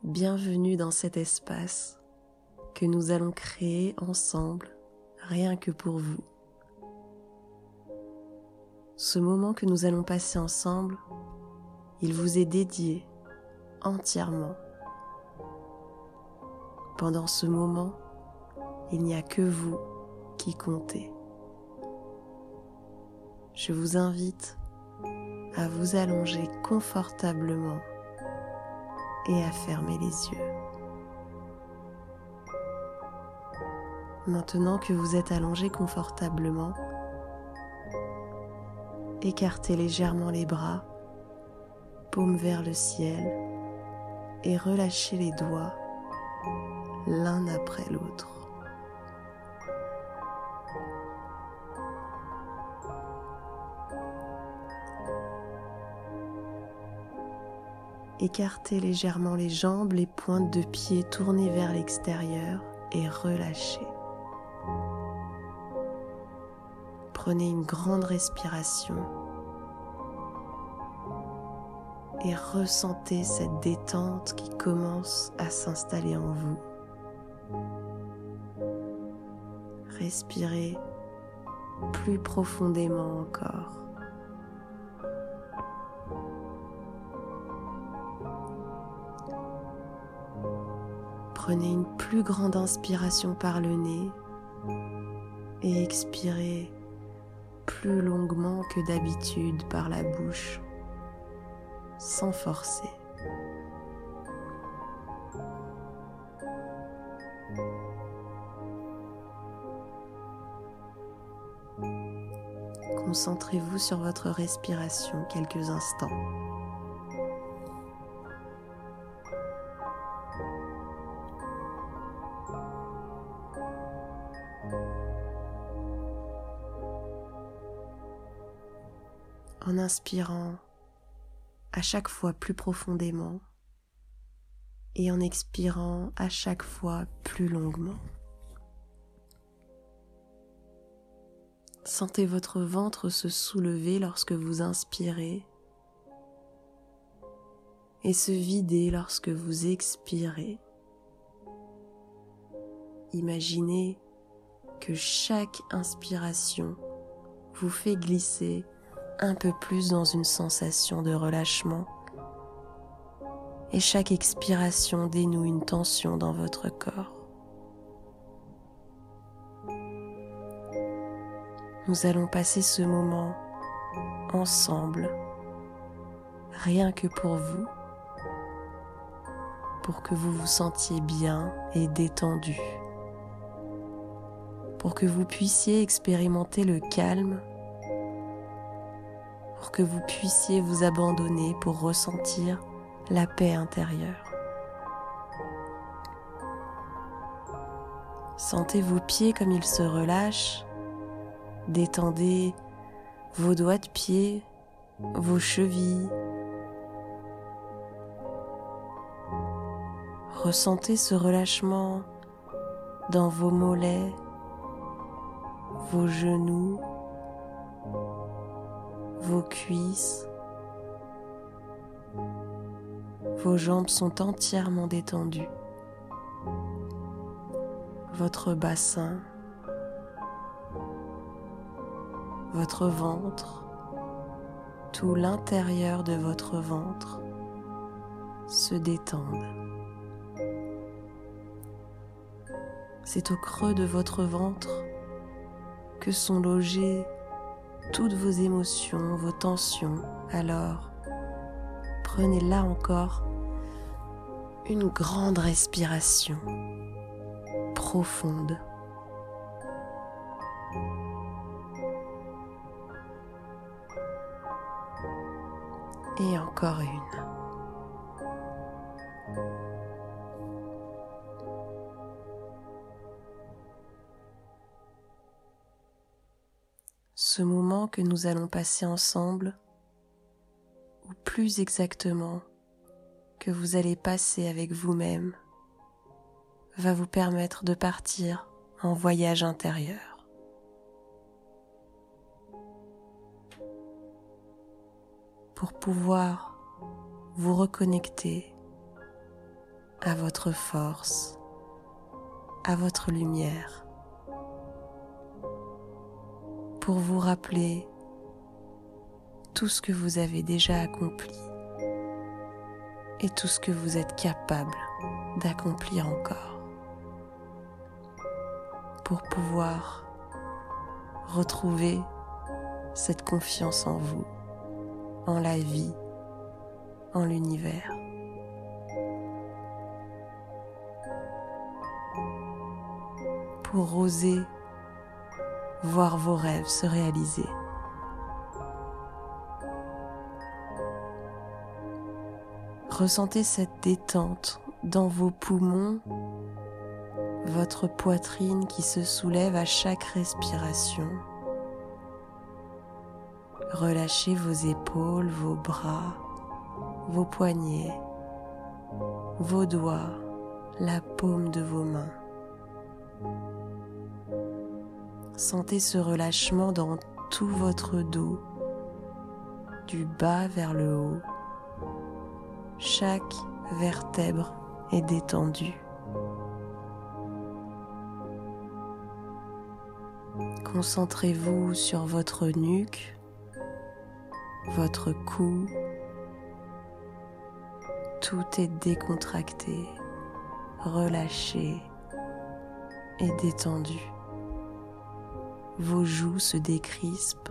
Bienvenue dans cet espace que nous allons créer ensemble, rien que pour vous. Ce moment que nous allons passer ensemble, il vous est dédié entièrement. Pendant ce moment, il n'y a que vous qui comptez. Je vous invite à vous allonger confortablement et à fermer les yeux. Maintenant que vous êtes allongé confortablement, écartez légèrement les bras, paume vers le ciel et relâchez les doigts l'un après l'autre. Écartez légèrement les jambes, les pointes de pied tournées vers l'extérieur et relâchez. Prenez une grande respiration et ressentez cette détente qui commence à s'installer en vous. Respirez plus profondément encore. Prenez une plus grande inspiration par le nez et expirez plus longuement que d'habitude par la bouche, sans forcer. Concentrez-vous sur votre respiration quelques instants. En inspirant à chaque fois plus profondément et en expirant à chaque fois plus longuement. Sentez votre ventre se soulever lorsque vous inspirez et se vider lorsque vous expirez. Imaginez que chaque inspiration vous fait glisser un peu plus dans une sensation de relâchement et chaque expiration dénoue une tension dans votre corps. Nous allons passer ce moment ensemble, rien que pour vous, pour que vous vous sentiez bien et détendu, pour que vous puissiez expérimenter le calme, pour que vous puissiez vous abandonner pour ressentir la paix intérieure. Sentez vos pieds comme ils se relâchent, détendez vos doigts de pied, vos chevilles. Ressentez ce relâchement dans vos mollets, vos genoux, vos cuisses. Vos jambes sont entièrement détendues. Votre bassin, votre ventre, tout l'intérieur de votre ventre se détendent. C'est au creux de votre ventre que sont logées toutes vos émotions, vos tensions. Alors, prenez là encore une grande respiration profonde. Et encore une. Ce moment que nous allons passer ensemble, ou plus exactement, que vous allez passer avec vous-même, va vous permettre de partir en voyage intérieur. Pour pouvoir vous reconnecter à votre force, à votre lumière, pour vous rappeler tout ce que vous avez déjà accompli et tout ce que vous êtes capable d'accomplir encore, pour pouvoir retrouver cette confiance en vous, en la vie, en l'univers. Pour oser voir vos rêves se réaliser. Ressentez cette détente dans vos poumons, votre poitrine qui se soulève à chaque respiration. Relâchez vos épaules, vos bras, vos poignets, vos doigts, la paume de vos mains. Sentez ce relâchement dans tout votre dos, du bas vers le haut. Chaque vertèbre est détendue. Concentrez-vous sur votre nuque, votre cou. Tout est décontracté, relâché et détendu. Vos joues se décrispent,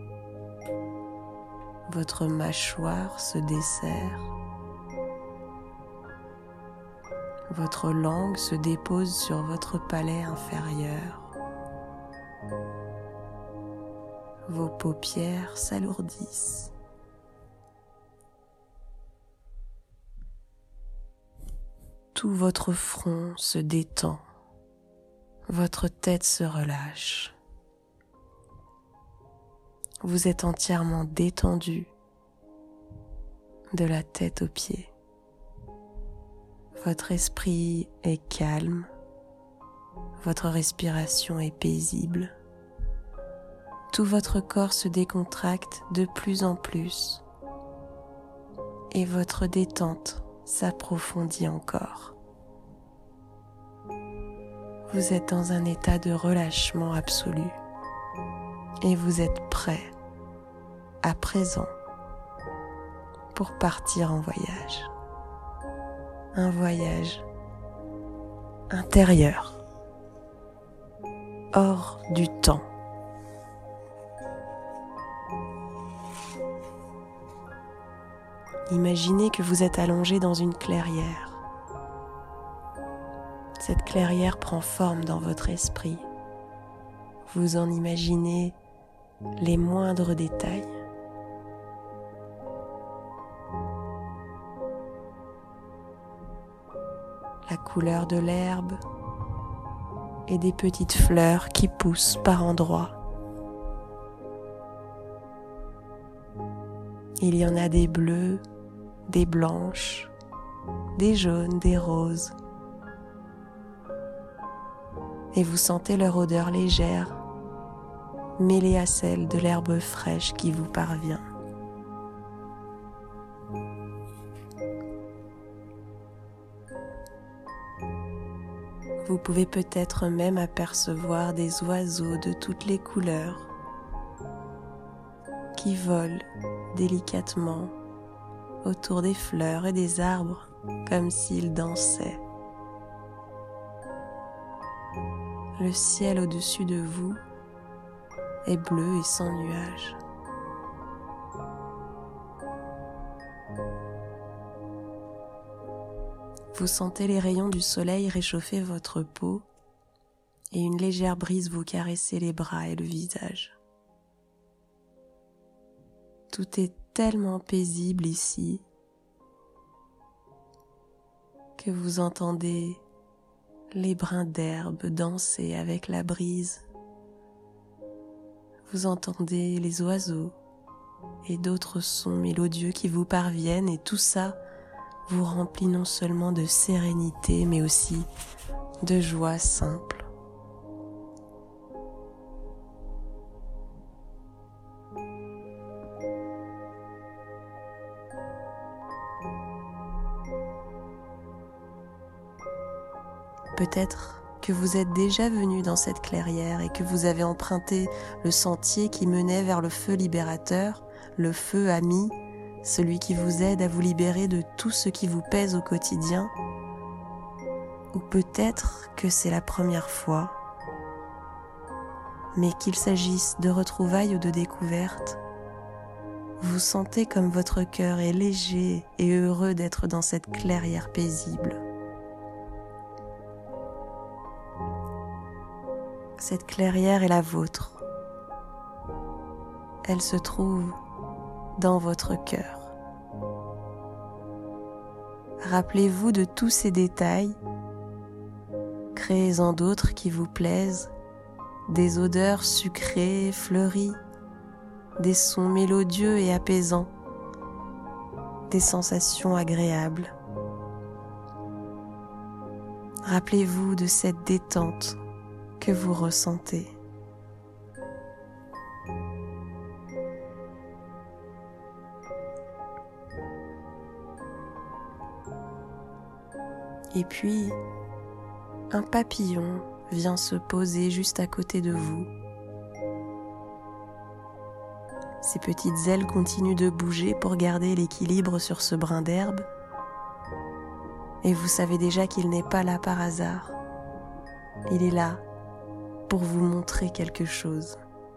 votre mâchoire se desserre, votre langue se dépose sur votre palais inférieur, vos paupières s'alourdissent. Tout votre front se détend, votre tête se relâche. Vous êtes entièrement détendu de la tête aux pieds. Votre esprit est calme, votre respiration est paisible. Tout votre corps se décontracte de plus en plus et votre détente s'approfondit encore. Vous êtes dans un état de relâchement absolu et vous êtes prêt à présent pour partir en voyage. Un voyage intérieur, hors du temps. Imaginez que vous êtes allongé dans une clairière. Cette clairière prend forme dans votre esprit. Vous en imaginez les moindres détails. La couleur de l'herbe et des petites fleurs qui poussent par endroits. Il y en a des bleues, des blanches, des jaunes, des roses. Et vous sentez leur odeur légère, mêlée à celle de l'herbe fraîche qui vous parvient. Vous pouvez peut-être même apercevoir des oiseaux de toutes les couleurs qui volent délicatement autour des fleurs et des arbres comme s'ils dansaient. Le ciel au-dessus de vous est bleu et sans nuages. Vous sentez les rayons du soleil réchauffer votre peau et une légère brise vous caresser les bras et le visage. Tout est tellement paisible ici que vous entendez les brins d'herbe danser avec la brise. Vous entendez les oiseaux et d'autres sons mélodieux qui vous parviennent et tout ça vous remplit non seulement de sérénité mais aussi de joie simple. Peut-être que vous êtes déjà venu dans cette clairière et que vous avez emprunté le sentier qui menait vers le feu libérateur, le feu ami, celui qui vous aide à vous libérer de tout ce qui vous pèse au quotidien. Ou peut-être que c'est la première fois, mais qu'il s'agisse de retrouvailles ou de découvertes, vous sentez comme votre cœur est léger et heureux d'être dans cette clairière paisible. Cette clairière est la vôtre. Elle se trouve dans votre cœur. Rappelez-vous de tous ces détails, créez-en d'autres qui vous plaisent, des odeurs sucrées, fleuries, des sons mélodieux et apaisants, des sensations agréables. Rappelez-vous de cette détente que vous ressentez. Et puis, un papillon vient se poser juste à côté de vous. Ses petites ailes continuent de bouger pour garder l'équilibre sur ce brin d'herbe. Et vous savez déjà qu'il n'est pas là par hasard. Il est là pour vous montrer quelque chose.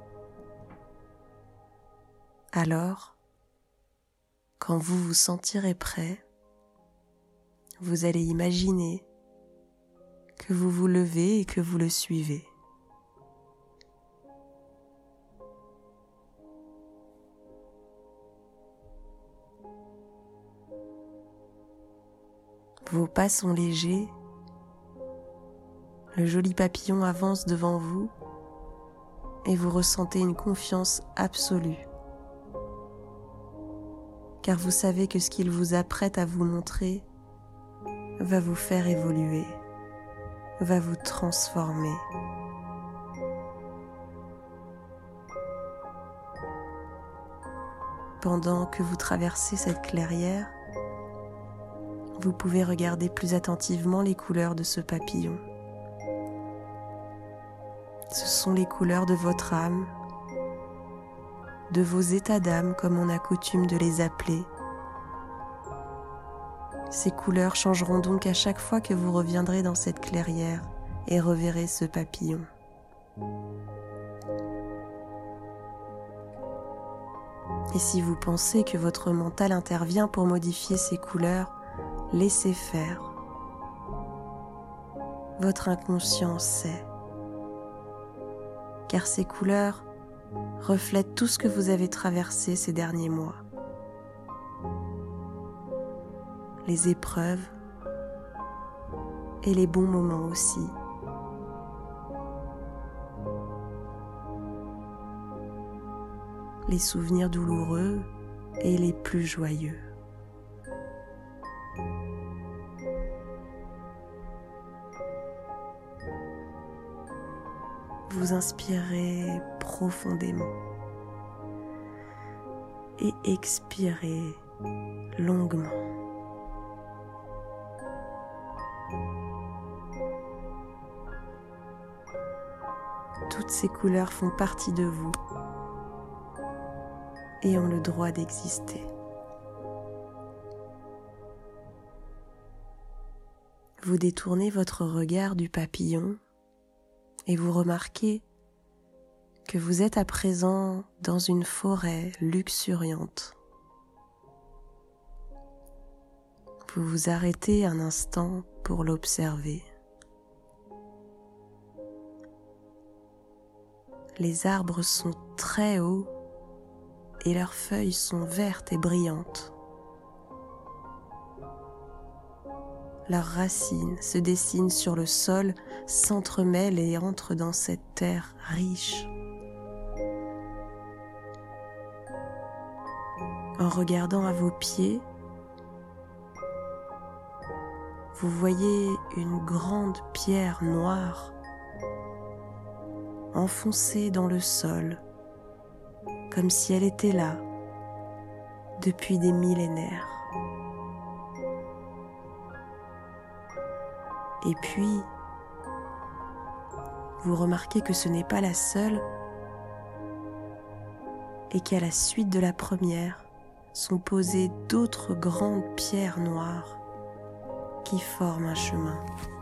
Alors, quand vous vous sentirez prêt, vous allez imaginer que vous vous levez et que vous le suivez. Vos pas sont légers, le joli papillon avance devant vous et vous ressentez une confiance absolue. Car vous savez que ce qu'il vous apprête à vous montrer va vous faire évoluer, va vous transformer. Pendant que vous traversez cette clairière, vous pouvez regarder plus attentivement les couleurs de ce papillon. Ce sont les couleurs de votre âme, de vos états d'âme comme on a coutume de les appeler. Ces couleurs changeront donc à chaque fois que vous reviendrez dans cette clairière et reverrez ce papillon. Et si vous pensez que votre mental intervient pour modifier ces couleurs, laissez faire. Votre inconscient sait. Car ces couleurs reflètent tout ce que vous avez traversé ces derniers mois. Les épreuves et les bons moments aussi. Les souvenirs douloureux et les plus joyeux. Vous inspirez profondément et expirez longuement. Toutes ces couleurs font partie de vous et ont le droit d'exister. Vous détournez votre regard du papillon et vous remarquez que vous êtes à présent dans une forêt luxuriante. Vous vous arrêtez un instant pour l'observer. Les arbres sont très hauts et leurs feuilles sont vertes et brillantes. Leurs racines se dessinent sur le sol, s'entremêlent et entrent dans cette terre riche. En regardant à vos pieds, vous voyez une grande pierre noire enfoncée dans le sol, comme si elle était là depuis des millénaires. Et puis, vous remarquez que ce n'est pas la seule et qu'à la suite de la première sont posées d'autres grandes pierres noires qui forment un chemin.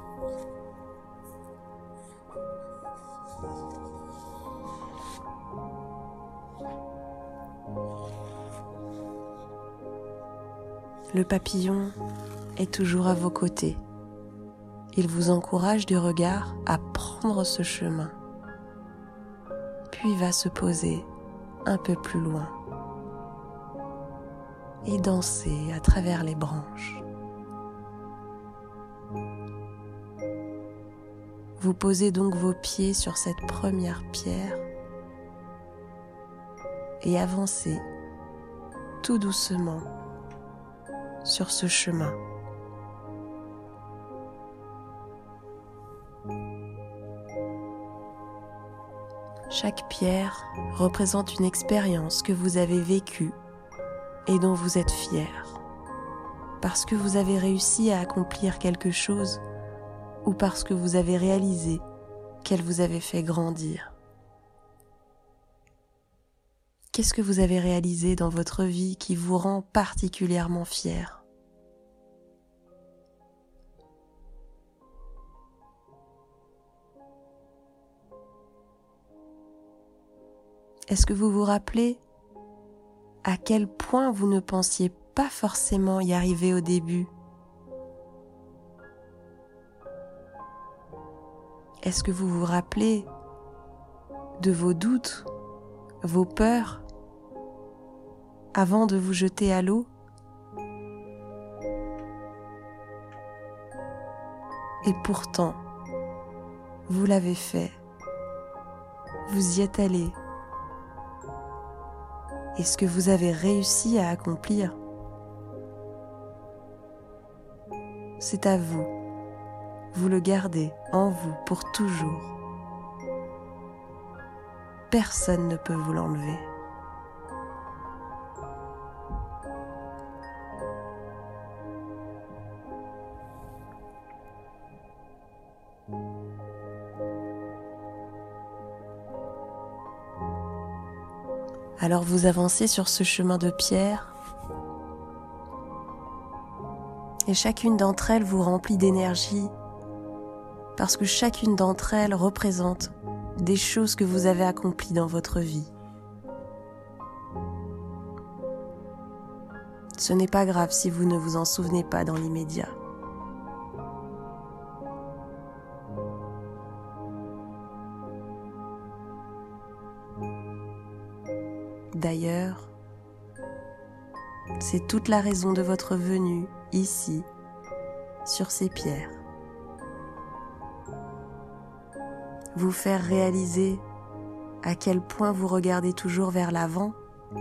Le papillon est toujours à vos côtés. Il vous encourage du regard à prendre ce chemin, puis va se poser un peu plus loin et danser à travers les branches. Vous posez donc vos pieds sur cette première pierre et avancez tout doucement sur ce chemin. Chaque pierre représente une expérience que vous avez vécue et dont vous êtes fier, parce que vous avez réussi à accomplir quelque chose ou parce que vous avez réalisé qu'elle vous avait fait grandir. Qu'est-ce que vous avez réalisé dans votre vie qui vous rend particulièrement fier ? Est-ce que vous vous rappelez à quel point vous ne pensiez pas forcément y arriver au début ? Est-ce que vous vous rappelez de vos doutes, vos peurs, avant de vous jeter à l'eau ? Et pourtant, vous l'avez fait. Vous y êtes allé. Et ce que vous avez réussi à accomplir, c'est à vous. Vous le gardez en vous pour toujours. Personne ne peut vous l'enlever. Alors vous avancez sur ce chemin de pierre et chacune d'entre elles vous remplit d'énergie parce que chacune d'entre elles représente des choses que vous avez accomplies dans votre vie. Ce n'est pas grave si vous ne vous en souvenez pas dans l'immédiat. D'ailleurs, c'est toute la raison de votre venue ici, sur ces pierres. Vous faire réaliser à quel point vous regardez toujours vers l'avant,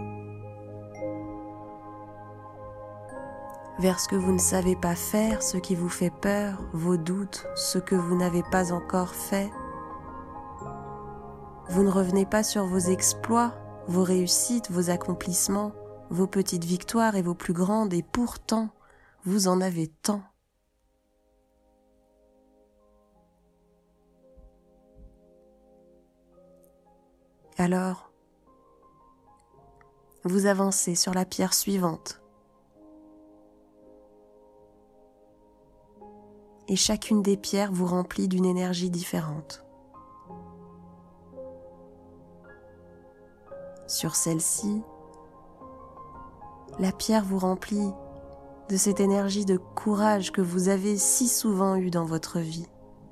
vers ce que vous ne savez pas faire, ce qui vous fait peur, vos doutes, ce que vous n'avez pas encore fait. Vous ne revenez pas sur vos exploits, vos réussites, vos accomplissements, vos petites victoires et vos plus grandes, et pourtant, vous en avez tant. Alors, vous avancez sur la pierre suivante. Et chacune des pierres vous remplit d'une énergie différente. Sur celle-ci, la pierre vous remplit de cette énergie de courage que vous avez si souvent eue dans votre vie.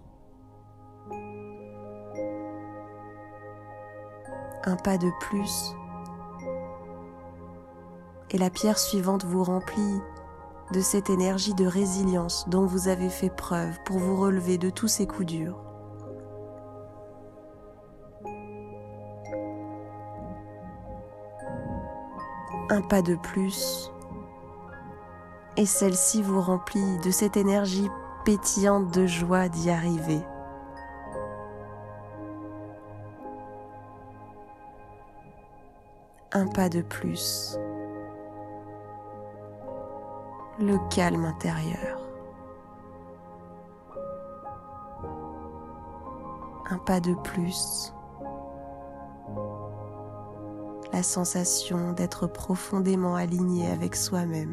Un pas de plus, et la pierre suivante vous remplit de cette énergie de résilience dont vous avez fait preuve pour vous relever de tous ces coups durs. Un pas de plus, et celle-ci vous remplit de cette énergie pétillante de joie d'y arriver. Un pas de plus, le calme intérieur. un pas de plus, la sensation d'être profondément aligné avec soi-même.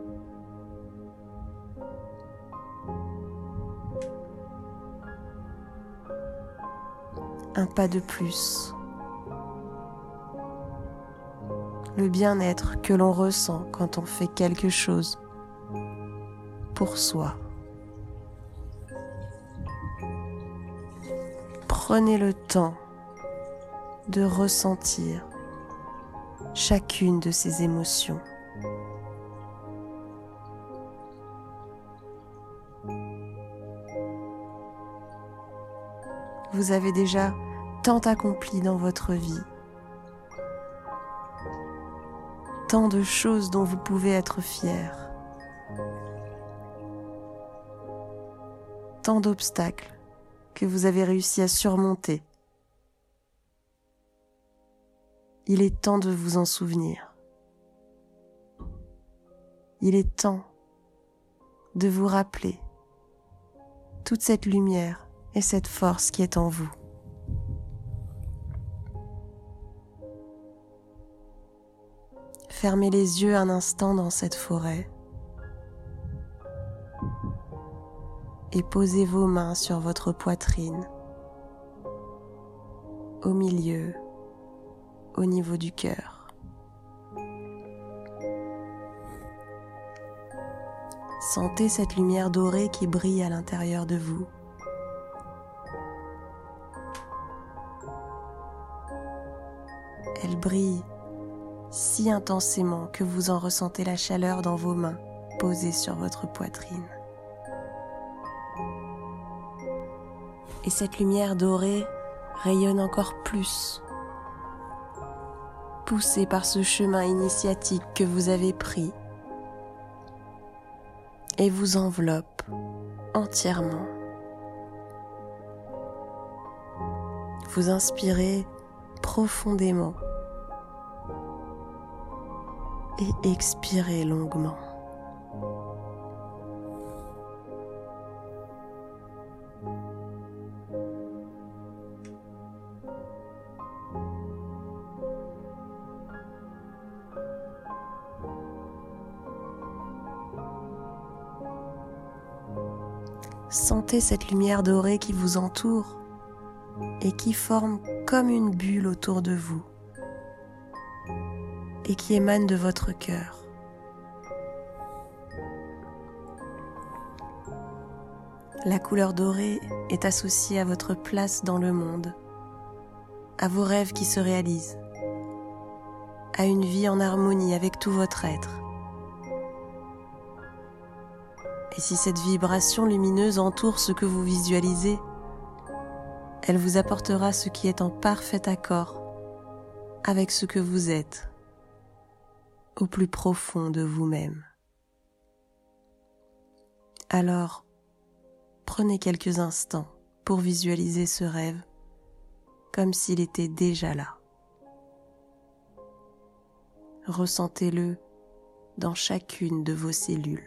Un pas de plus, le bien-être que l'on ressent quand on fait quelque chose pour soi. Prenez le temps de ressentir chacune de ces émotions. Vous avez déjà tant accompli dans votre vie, tant de choses dont vous pouvez être fiers, tant d'obstacles que vous avez réussi à surmonter. Il est temps de vous en souvenir. Il est temps de vous rappeler toute cette lumière et cette force qui est en vous. Fermez les yeux un instant dans cette forêt et posez vos mains sur votre poitrine, au milieu, au niveau du cœur. Sentez cette lumière dorée qui brille à l'intérieur de vous. Elle brille si intensément que vous en ressentez la chaleur dans vos mains posées sur votre poitrine. Et cette lumière dorée rayonne encore plus, poussée par ce chemin initiatique que vous avez pris, et vous enveloppe entièrement. Vous inspirez profondément et expirez longuement. Sentez cette lumière dorée qui vous entoure et qui forme comme une bulle autour de vous et qui émane de votre cœur. La couleur dorée est associée à votre place dans le monde, à vos rêves qui se réalisent, à une vie en harmonie avec tout votre être. Et si cette vibration lumineuse entoure ce que vous visualisez, elle vous apportera ce qui est en parfait accord avec ce que vous êtes, au plus profond de vous-même. Alors, prenez quelques instants pour visualiser ce rêve comme s'il était déjà là. Ressentez-le dans chacune de vos cellules.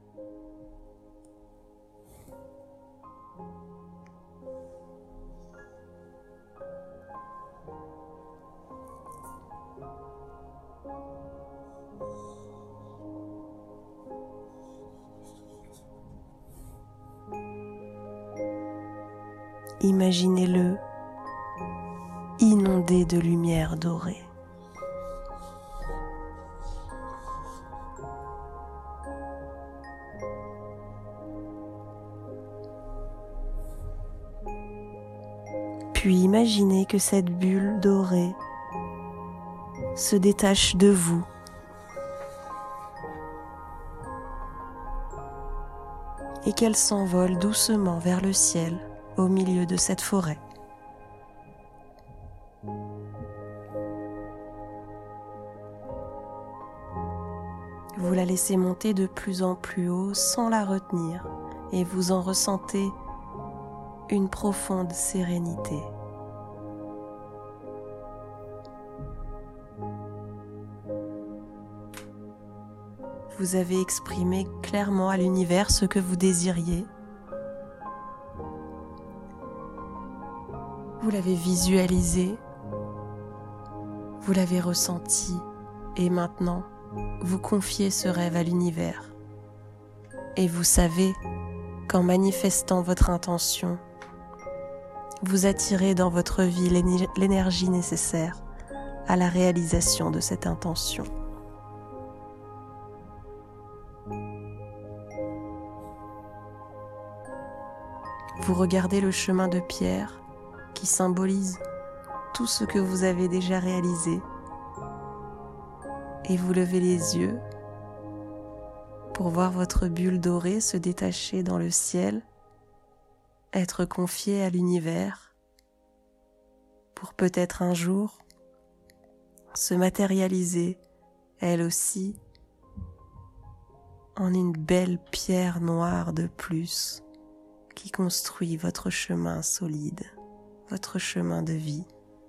Imaginez-le inondé de lumière dorée. Puis imaginez que cette bulle dorée se détache de vous et qu'elle s'envole doucement vers le ciel au milieu de cette forêt. Vous la laissez monter de plus en plus haut sans la retenir et vous en ressentez une profonde sérénité. Vous avez exprimé clairement à l'univers ce que vous désiriez. Vous l'avez visualisé, vous l'avez ressenti et maintenant vous confiez ce rêve à l'univers. Et vous savez qu'en manifestant votre intention, vous attirez dans votre vie l'énergie nécessaire à la réalisation de cette intention. Vous regardez le chemin de pierre qui symbolise tout ce que vous avez déjà réalisé et vous levez les yeux pour voir votre bulle dorée se détacher dans le ciel, être confiée à l'univers pour peut-être un jour se matérialiser elle aussi en une belle pierre noire de plus qui construit votre chemin solide, votre chemin de vie.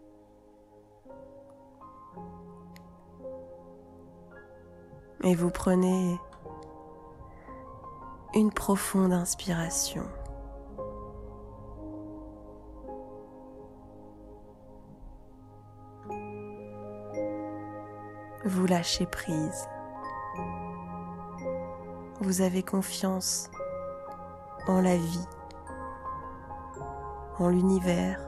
Et vous prenez une profonde inspiration. Vous lâchez prise. Vous avez confiance en la vie, en l'univers,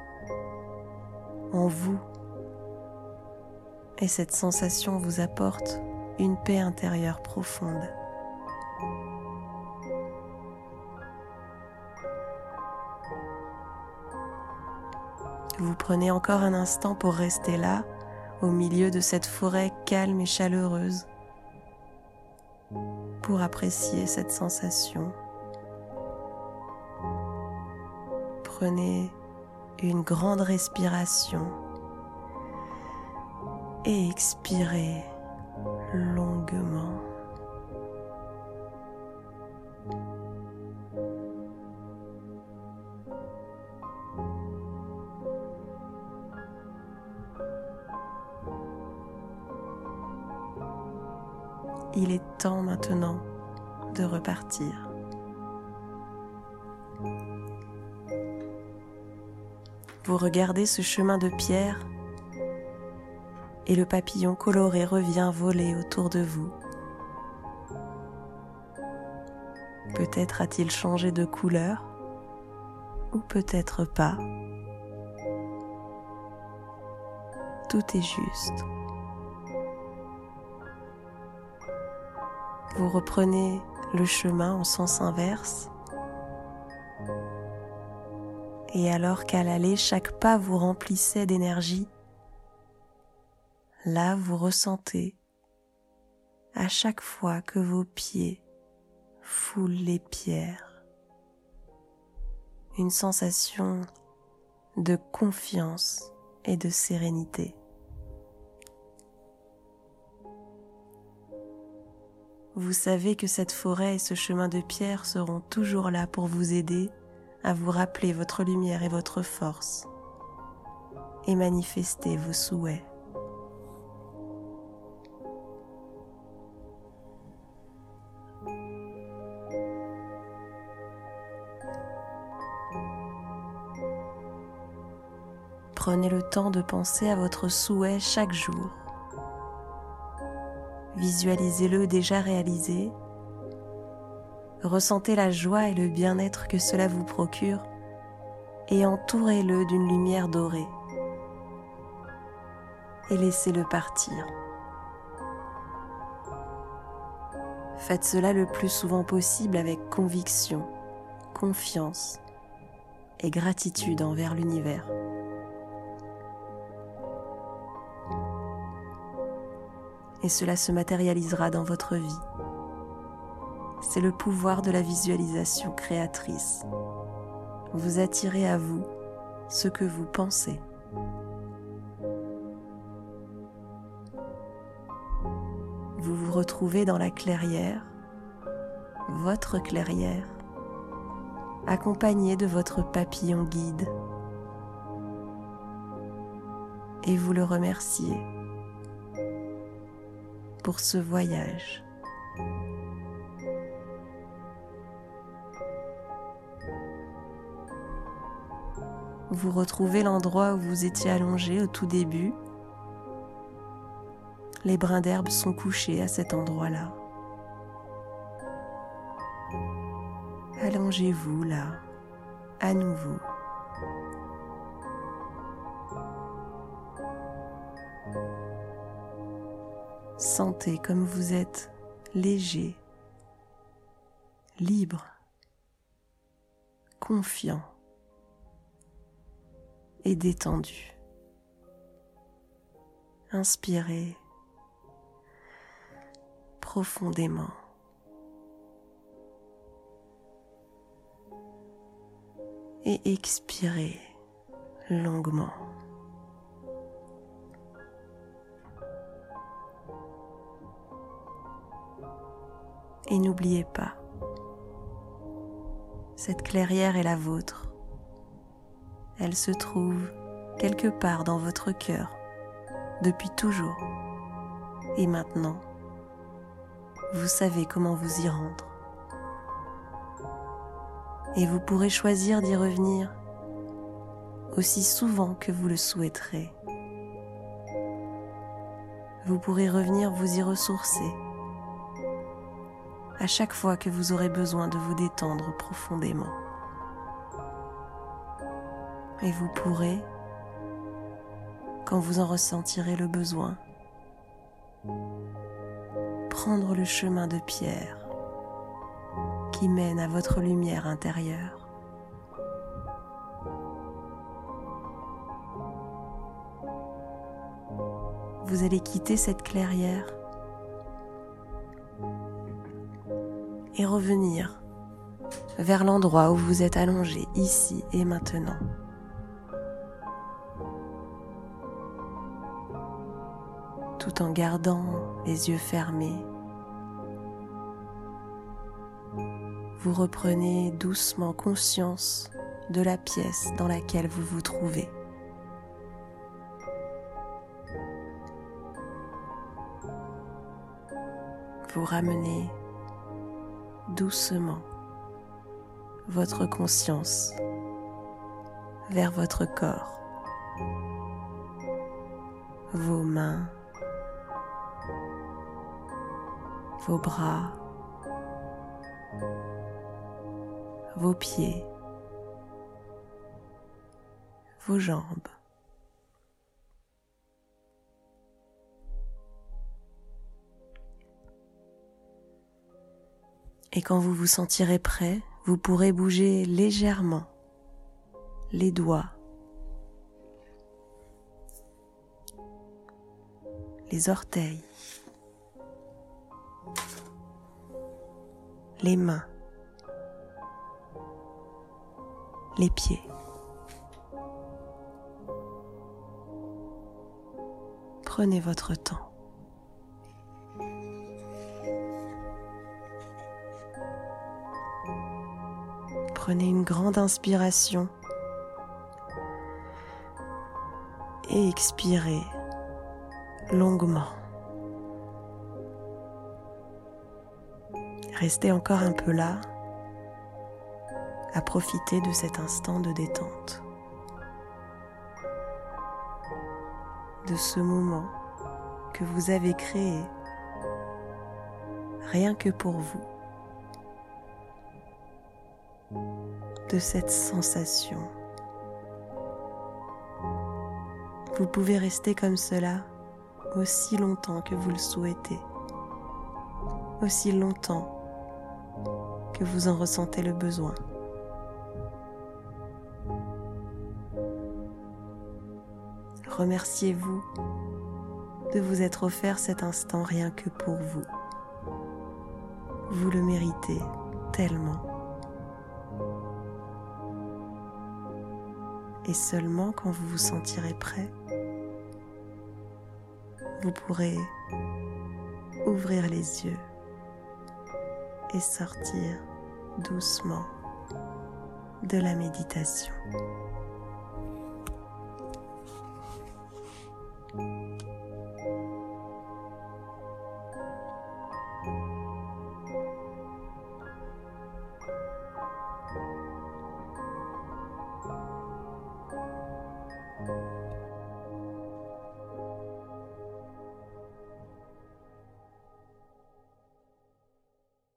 en vous. Et cette sensation vous apporte une paix intérieure profonde. Vous prenez encore un instant pour rester là, au milieu de cette forêt calme et chaleureuse, pour apprécier cette sensation. Prenez une grande respiration et expirez longuement. Il est temps maintenant de repartir. Vous regardez ce chemin de pierre et le papillon coloré revient voler autour de vous. Peut-être a-t-il changé de couleur ou peut-être pas. Tout est juste. Vous reprenez le chemin en sens inverse et alors qu'à l'aller, chaque pas vous remplissait d'énergie, là vous ressentez à chaque fois que vos pieds foulent les pierres une sensation de confiance et de sérénité. Vous savez que cette forêt et ce chemin de pierre seront toujours là pour vous aider à vous rappeler votre lumière et votre force et manifester vos souhaits. Prenez le temps de penser à votre souhait chaque jour. Visualisez-le déjà réalisé. Ressentez la joie et le bien-être que cela vous procure et entourez-le d'une lumière dorée. Et laissez-le partir. Faites cela le plus souvent possible avec conviction, confiance et gratitude envers l'univers. Et cela se matérialisera dans votre vie. C'est le pouvoir de la visualisation créatrice. Vous attirez à vous ce que vous pensez. Vous vous retrouvez dans la clairière, votre clairière, accompagné de votre papillon guide. Et vous le remerciez pour ce voyage. Vous retrouvez l'endroit où vous étiez allongé au tout début. Les brins d'herbe sont couchés à cet endroit-là. Allongez-vous là, à nouveau. Sentez comme vous êtes léger, libre, confiant et détendu. Inspirez profondément. Et expirez longuement. Et n'oubliez pas, cette clairière est la vôtre. Elle se trouve quelque part dans votre cœur, depuis toujours. Et maintenant, vous savez comment vous y rendre. Et vous pourrez choisir d'y revenir aussi souvent que vous le souhaiterez. Vous pourrez revenir vous y ressourcer à chaque fois que vous aurez besoin de vous détendre profondément. Et vous pourrez, quand vous en ressentirez le besoin, prendre le chemin de pierre qui mène à votre lumière intérieure. Vous allez quitter cette clairière et revenir vers l'endroit où vous êtes allongé, ici et maintenant. Tout en gardant les yeux fermés, vous reprenez doucement conscience de la pièce dans laquelle vous vous trouvez. Vous ramenez doucement votre conscience vers votre corps, vos mains, vos bras, vos pieds, vos jambes. Et quand vous vous sentirez prêt, vous pourrez bouger légèrement les doigts, les orteils, les mains, les pieds. Prenez votre temps. Prenez une grande inspiration et expirez longuement. Restez encore un peu là à profiter de cet instant de détente, de ce moment que vous avez créé rien que pour vous, de cette sensation. Vous pouvez rester comme cela aussi longtemps que vous le souhaitez, aussi longtemps que vous en ressentez le besoin. Remerciez-vous de vous être offert cet instant rien que pour vous. Vous le méritez tellement. Et seulement quand vous vous sentirez prêt, vous pourrez ouvrir les yeux et sortir doucement de la méditation.